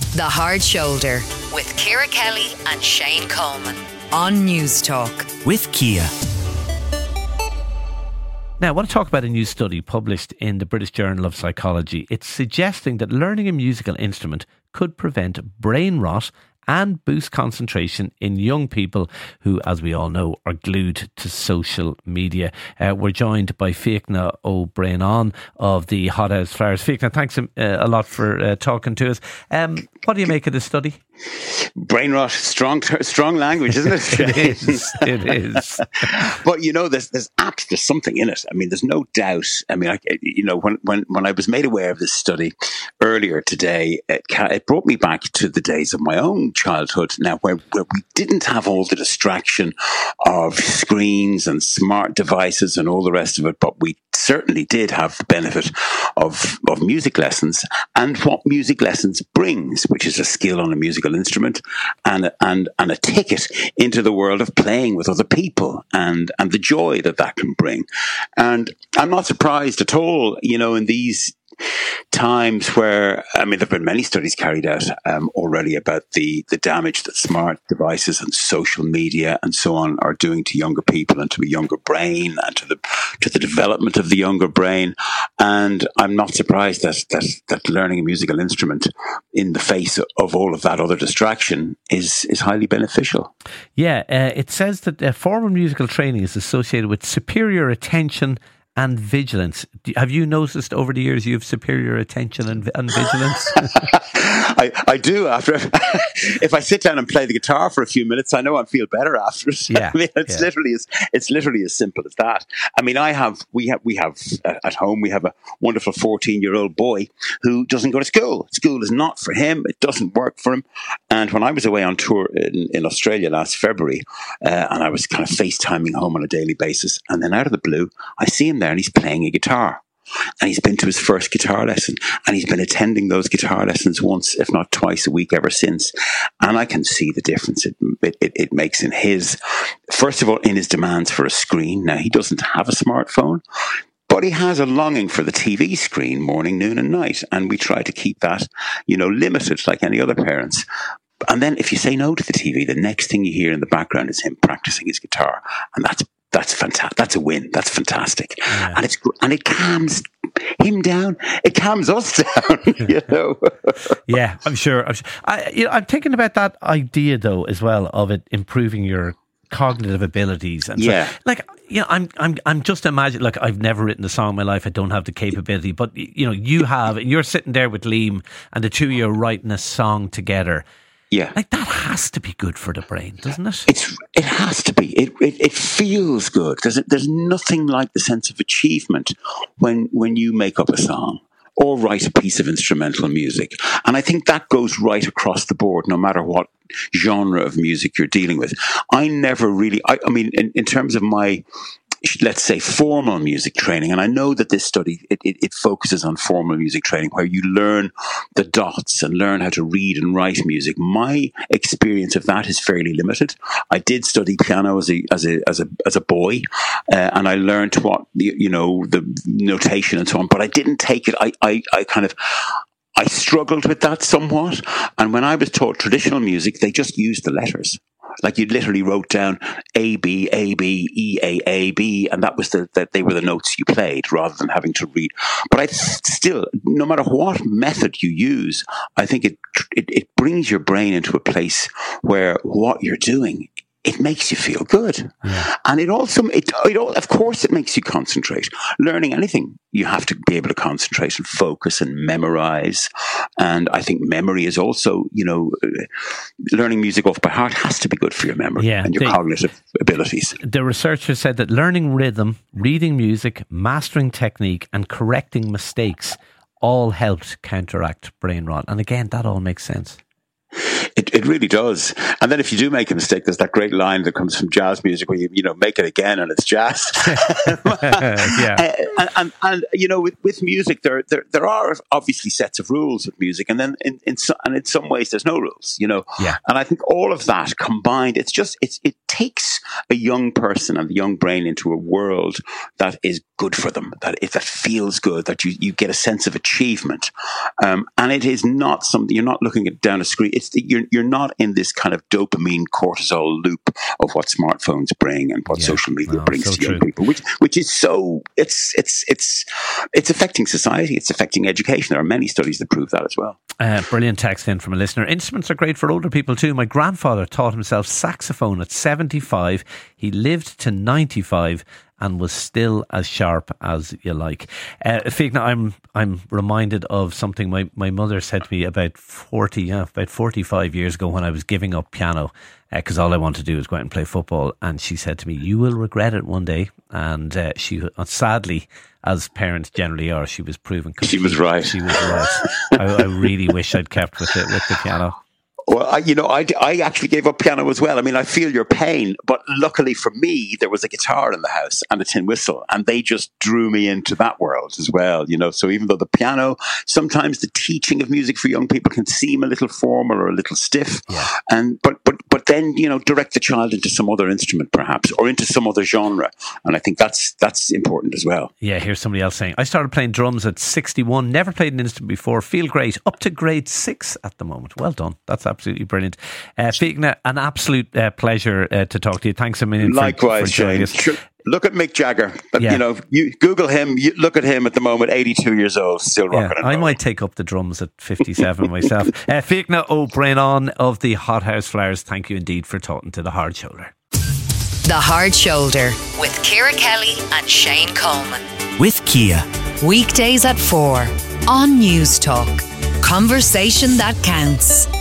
The Hard Shoulder with Ciara Kelly and Shane Coleman on News Talk with Kia. Now, I want to talk about a new study published in the British Journal of Psychology. It's suggesting that learning a musical instrument could prevent brain rot and boost concentration in young people who, as we all know, are glued to social media. We're joined by Fiachna O'Brien of the Hothouse Flowers. Fiachna, thanks a lot for talking to us. What do you make of this study? Brain rot, strong language, isn't it? It is. But you know, there's something in it. I mean, there's no doubt. I mean, when I was made aware of this study earlier today, it brought me back to the days of my own childhood. Now, where we didn't have all the distraction of screens and smart devices and all the rest of it, but we certainly did have the benefit of music lessons and what music lessons brings, which is a skill on a musical instrument and a ticket into the world of playing with other people and the joy that can bring. And I'm not surprised at all, in these times where, I mean, there have been many studies carried out already about the damage that smart devices and social media and so on are doing to younger people and to a younger brain and to the development of the younger brain. And I'm not surprised that learning a musical instrument in the face of all of that other distraction is highly beneficial. Yeah, it says that formal musical training is associated with superior attention and vigilance. Have you noticed over the years you have superior attention and vigilance? I do. After if I sit down and play the guitar for a few minutes, I know I feel better after it. Yeah, I mean, it's literally as simple as that. I mean, we have at home we have a wonderful 14-year-old boy who doesn't go to school. School is not for him. It doesn't work for him. And when I was away on tour in Australia last February, and I was kind of FaceTiming home on a daily basis, and then out of the blue, I see him there and he's playing a guitar. And he's been to his first guitar lesson and he's been attending those guitar lessons once, if not twice a week ever since. And I can see the difference it makes in first of all, in his demands for a screen. Now, he doesn't have a smartphone, but he has a longing for the TV screen morning, noon and night. And we try to keep that, limited like any other parents. And then if you say no to the TV, the next thing you hear in the background is him practicing his guitar. And that's fantastic. That's a win. That's fantastic. Yeah. And it calms him down. It calms us down, Yeah, I'm sure. I'm thinking about that idea though, as well, of it improving your cognitive abilities. And yeah. So, I'm just imagining, I've never written a song in my life. I don't have the capability, but you have, and you're sitting there with Liam and the two of you are writing a song together. Yeah, that has to be good for the brain, doesn't it? It has to be. It feels good. There's nothing like the sense of achievement when you make up a song or write a piece of instrumental music. And I think that goes right across the board, no matter what genre of music you're dealing with. I never really. I mean, in terms of my, let's say, formal music training, and I know that this study, it focuses on formal music training where you learn the dots and learn how to read and write music. My experience of that is fairly limited. I did study piano as a boy, and I learned what the notation and so on, but I didn't take it. I struggled with that somewhat, and when I was taught traditional music, they just used the letters. Like you literally wrote down A, B, A, B, E, A, A, B, and that was that they were the notes you played rather than having to read. But I still, no matter what method you use, I think it brings your brain into a place where what you're doing, it makes you feel good. Yeah. And it also, of course, it makes you concentrate. Learning anything, you have to be able to concentrate and focus and memorize. And I think memory is also, learning music off by heart has to be good for your memory and your cognitive abilities. The researchers said that learning rhythm, reading music, mastering technique, and correcting mistakes all helped counteract brain rot. And again, that all makes sense. It really does. And then if you do make a mistake, there's that great line that comes from jazz music where you make it again and it's jazz. Yeah. And with music, there are obviously sets of rules with music, and then in some ways there's no rules. Yeah. And I think all of that combined, takes a young person and the young brain into a world that is good for them, that feels good, that you get a sense of achievement. And it is not something, you're not looking at down a screen. You're not in this kind of dopamine cortisol loop of what smartphones bring and what social media brings to young people, which is so, it's affecting society. It's affecting education. There are many studies that prove that as well. Brilliant text in from a listener. Instruments are great for older people too. My grandfather taught himself saxophone at 75. He lived to 95 and was still as sharp as you like. Fiachna, I'm reminded of something my mother said to me about 45 years ago when I was giving up piano, because all I wanted to do was go out and play football. And she said to me, "You will regret it one day." And she, sadly, as parents generally are, she was proven. She was right. She was right. I really wish I'd kept with the piano. Well, I actually gave up piano as well. I mean, I feel your pain, but luckily for me, there was a guitar in the house and a tin whistle, and they just drew me into that world as well, So even though the piano, sometimes the teaching of music for young people can seem a little formal or a little stiff, but then, direct the child into some other instrument perhaps, or into some other genre. And I think that's important as well. Yeah, here's somebody else saying, I started playing drums at 61, never played an instrument before, feel great, up to grade 6 at the moment. Well done. That's absolutely brilliant. Fiachna, an absolute pleasure to talk to you. Thanks a million. Likewise, Shane. Look at Mick Jagger. You Google him. You look at him at the moment, 82 years old, still rocking and rolling. I might take up the drums at 57 myself. Fiachna O'Brien of the Hot House Flowers, thank you indeed for talking to The Hard Shoulder. The Hard Shoulder with Ciara Kelly and Shane Coleman. With Kia. Weekdays at 4 on News Talk. Conversation that counts.